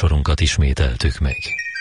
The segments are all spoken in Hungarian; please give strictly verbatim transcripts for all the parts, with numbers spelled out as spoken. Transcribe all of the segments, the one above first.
műsorunkat ismételtük meg.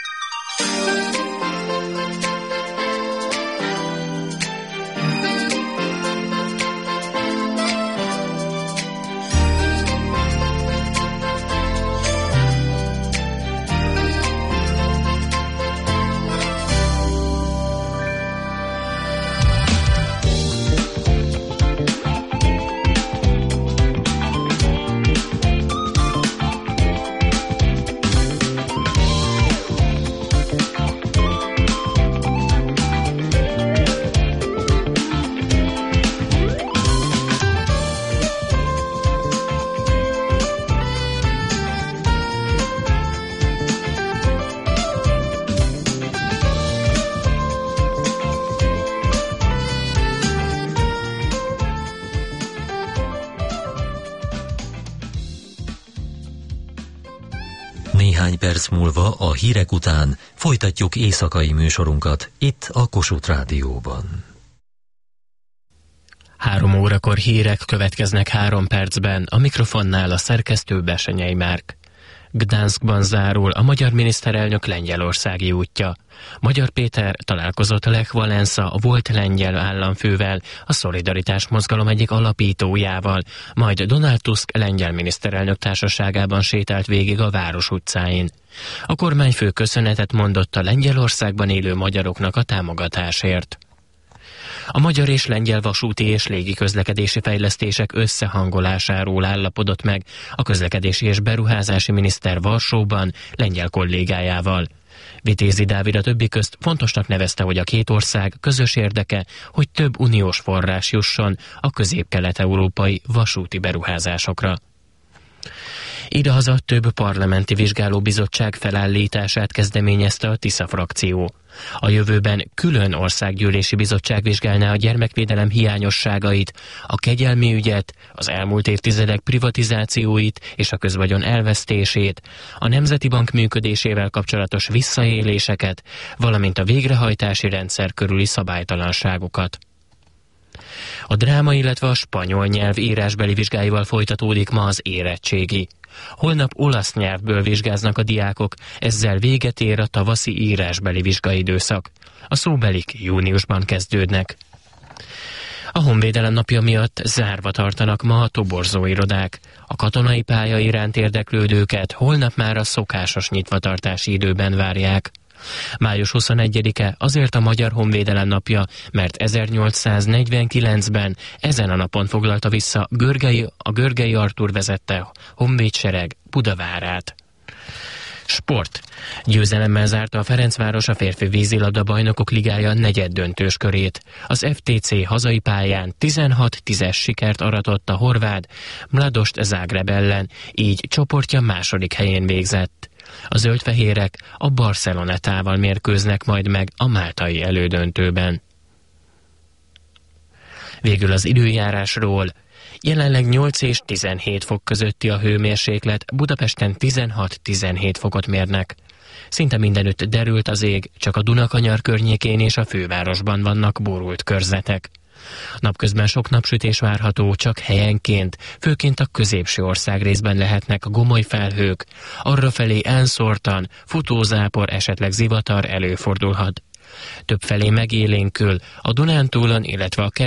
Néhány perc múlva a hírek után folytatjuk éjszakai műsorunkat itt a Kossuth Rádióban. Három órakor hírek következnek három percben, a mikrofonnál a szerkesztő Besenyei Márk. Gdanskban zárul a magyar miniszterelnök lengyelországi útja. Magyar Péter találkozott Lech Walesa, a volt lengyel államfővel, a Szolidaritás mozgalom egyik alapítójával, majd Donald Tusk lengyel miniszterelnök társaságában sétált végig a város utcáin. A kormányfő köszönetet mondott a Lengyelországban élő magyaroknak a támogatásért. A magyar és lengyel vasúti és légiközlekedési fejlesztések összehangolásáról állapodott meg a közlekedési és beruházási miniszter Varsóban lengyel kollégájával. Vitézi Dávid a többi közt fontosnak nevezte, hogy a két ország közös érdeke, hogy több uniós forrás jusson a közép-kelet-európai vasúti beruházásokra. Idehaza több parlamenti vizsgálóbizottság felállítását kezdeményezte a Tisza frakció. A jövőben külön országgyűlési bizottság vizsgálná a gyermekvédelem hiányosságait, a kegyelmi ügyet, az elmúlt évtizedek privatizációit és a közvagyon elvesztését, a Nemzeti Bank működésével kapcsolatos visszaéléseket, valamint a végrehajtási rendszer körüli szabálytalanságokat. A dráma, illetve a spanyol nyelv írásbeli vizsgáival folytatódik ma az érettségi. Holnap olasz nyelvből vizsgáznak a diákok, ezzel véget ér a tavaszi írásbeli vizsgaidőszak. A szóbelik júniusban kezdődnek. A Honvédelem napja miatt zárva tartanak ma a toborzóirodák. A katonai pálya iránt érdeklődőket holnap már a szokásos nyitvatartási időben várják. május huszonegyedike azért a Magyar Honvédelem napja, mert ezernyolcszáznegyvenkilencben ezen a napon foglalta vissza Görgei, a Görgei Artúr vezette honvédsereg Budavárát. Sport. Győzelemmel zárta a Ferencváros a férfi vízilabda bajnokok ligája negyeddöntős körét. Az ef té cé hazai pályán tizenhat tízes sikert aratott a horvát Mladost Zágráb ellen, így csoportja második helyén végzett. A zöldfehérek a Barcelonetával mérkőznek majd meg a máltai elődöntőben. Végül az időjárásról. Jelenleg nyolc és tizenhét fok közötti a hőmérséklet, Budapesten tizenhat-tizenhét fokot mérnek. Szinte mindenütt derült az ég, csak a Dunakanyar környékén és a fővárosban vannak borult körzetek. Napközben sok napsütés várható, csak helyenként, főként a középső országrészben lehetnek gomoly felhők, arrafelé elszórtan, futózápor, esetleg zivatar előfordulhat. Többfelé megélénkül, a Dunántúlon, illetve a